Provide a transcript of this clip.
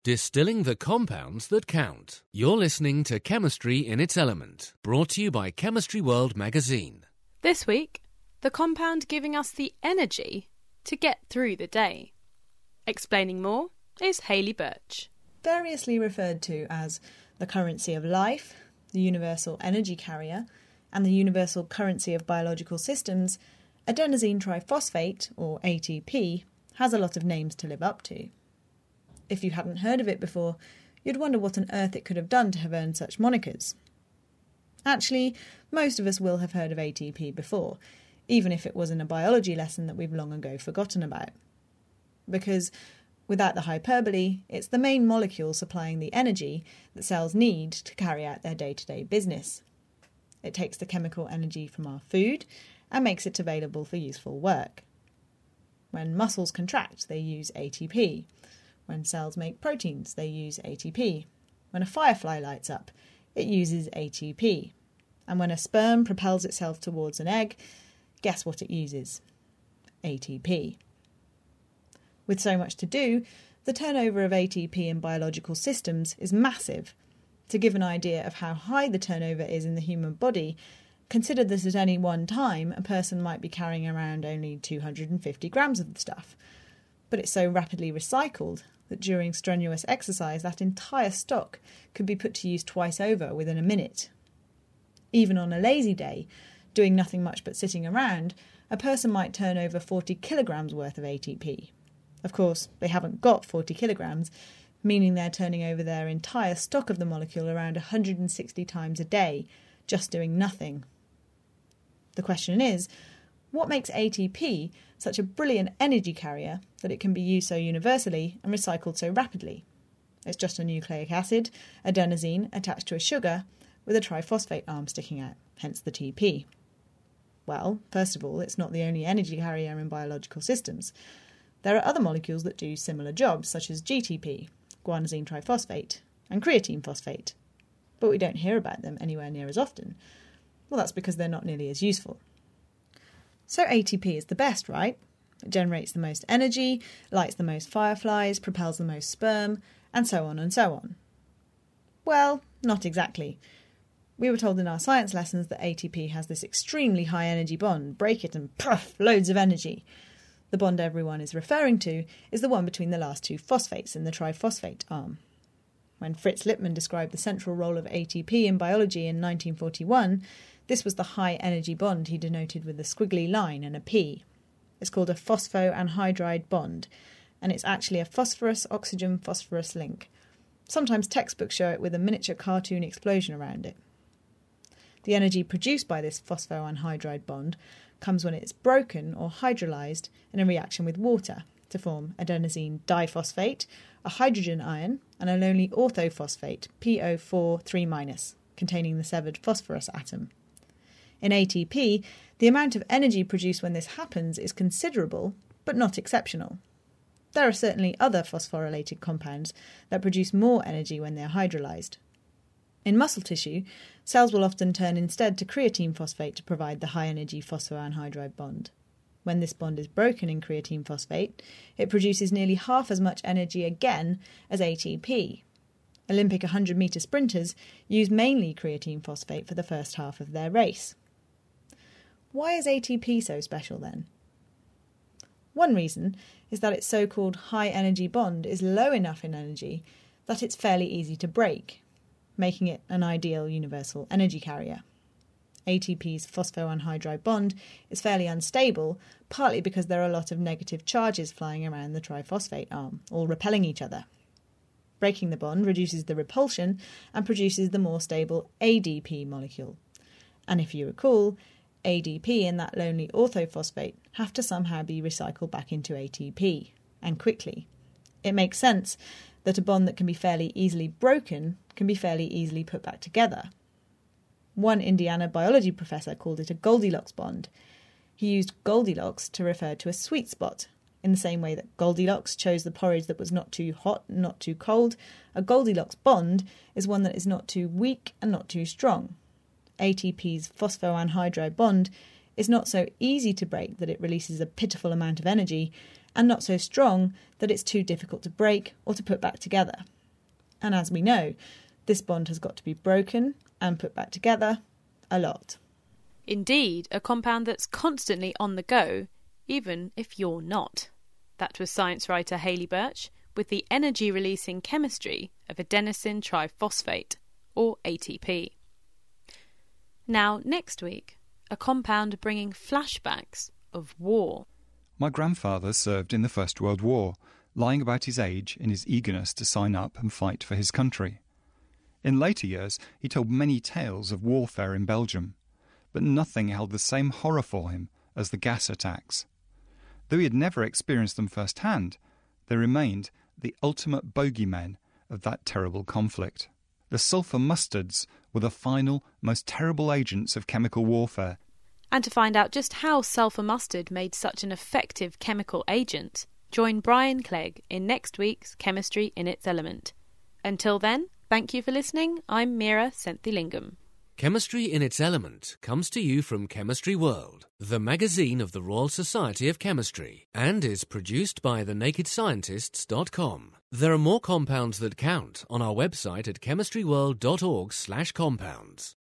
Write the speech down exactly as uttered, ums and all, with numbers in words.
Distilling the compounds that count. You're listening to Chemistry in its Element, brought to you by Chemistry World magazine. This week, the compound giving us the energy to get through the day. Explaining more is Hayley Birch. Variously referred to as the currency of life, the universal energy carrier, and the universal currency of biological systems, adenosine triphosphate, or A T P, has a lot of names to live up to. If you hadn't heard of it before, you'd wonder what on earth it could have done to have earned such monikers. Actually, most of us will have heard of A T P before, even if it was in a biology lesson that we've long ago forgotten about. Because, without the hyperbole, it's the main molecule supplying the energy that cells need to carry out their day-to-day business. It takes the chemical energy from our food and makes it available for useful work. When muscles contract, they use A T P. When cells make proteins, they use A T P. When a firefly lights up, it uses A T P. And when a sperm propels itself towards an egg, guess what it uses? A T P. With so much to do, the turnover of A T P in biological systems is massive. To give an idea of how high the turnover is in the human body, consider that at any one time a person might be carrying around only two hundred fifty grams of the stuff. But it's so rapidly recycled that during strenuous exercise that entire stock could be put to use twice over within a minute. Even on a lazy day, doing nothing much but sitting around, a person might turn over forty kilograms worth of A T P. Of course, they haven't got forty kilograms, meaning they're turning over their entire stock of the molecule around one hundred sixty times a day, just doing nothing. The question is, what makes A T P such a brilliant energy carrier that it can be used so universally and recycled so rapidly? It's just a nucleic acid, adenosine, attached to a sugar, with a triphosphate arm sticking out, hence the T P. Well, first of all, it's not the only energy carrier in biological systems. There are other molecules that do similar jobs, such as G T P, guanosine triphosphate, and creatine phosphate. But we don't hear about them anywhere near as often. Well, that's because they're not nearly as useful. So A T P is the best, right? It generates the most energy, lights the most fireflies, propels the most sperm, and so on and so on. Well, not exactly. We were told in our science lessons that A T P has this extremely high energy bond, break it and puff, loads of energy. The bond everyone is referring to is the one between the last two phosphates in the triphosphate arm. When Fritz Lipmann described the central role of A T P in biology in nineteen forty-one, this was the high energy bond he denoted with a squiggly line and a P. It's called a phosphoanhydride bond, and it's actually a phosphorus-oxygen-phosphorus link. Sometimes textbooks show it with a miniature cartoon explosion around it. The energy produced by this phosphoanhydride bond comes when it's broken or hydrolyzed in a reaction with water to form adenosine diphosphate, a hydrogen ion, and a lonely orthophosphate, P O four three minus, containing the severed phosphorus atom. In A T P, the amount of energy produced when this happens is considerable, but not exceptional. There are certainly other phosphorylated compounds that produce more energy when they are hydrolyzed. In muscle tissue, cells will often turn instead to creatine phosphate to provide the high-energy phosphoanhydride bond. When this bond is broken in creatine phosphate, it produces nearly half as much energy again as A T P. Olympic one hundred metre sprinters use mainly creatine phosphate for the first half of their race. Why is A T P so special then? One reason is that its so-called high-energy bond is low enough in energy that it's fairly easy to break, making it an ideal universal energy carrier. A T P's phosphoanhydride bond is fairly unstable, partly because there are a lot of negative charges flying around the triphosphate arm, all repelling each other. Breaking the bond reduces the repulsion and produces the more stable A D P molecule. And if you recall, A D P and that lonely orthophosphate have to somehow be recycled back into A T P, and quickly. It makes sense that a bond that can be fairly easily broken can be fairly easily put back together. One Indiana biology professor called it a Goldilocks bond. He used Goldilocks to refer to a sweet spot. In the same way that Goldilocks chose the porridge that was not too hot and not too cold, a Goldilocks bond is one that is not too weak and not too strong. A T P's phosphoanhydride bond is not so easy to break that it releases a pitiful amount of energy, and not so strong that it's too difficult to break or to put back together. And as we know, this bond has got to be broken and put back together a lot. Indeed, a compound that's constantly on the go, even if you're not. That was science writer Hayley Birch with the energy-releasing chemistry of adenosine triphosphate, or A T P. Now, next week, a compound bringing flashbacks of war. My grandfather served in the First World War, lying about his age in his eagerness to sign up and fight for his country. In later years, he told many tales of warfare in Belgium, but nothing held the same horror for him as the gas attacks. Though he had never experienced them firsthand, they remained the ultimate bogeymen of that terrible conflict. The sulphur mustards were the final, most terrible agents of chemical warfare. And to find out just how sulphur mustard made such an effective chemical agent, join Brian Clegg in next week's Chemistry in its Element. Until then, thank you for listening. I'm Mira Senthilingam. Chemistry in its Element comes to you from Chemistry World, the magazine of the Royal Society of Chemistry, and is produced by the naked scientists dot com. There are more compounds that count on our website at chemistry world dot org slash compounds.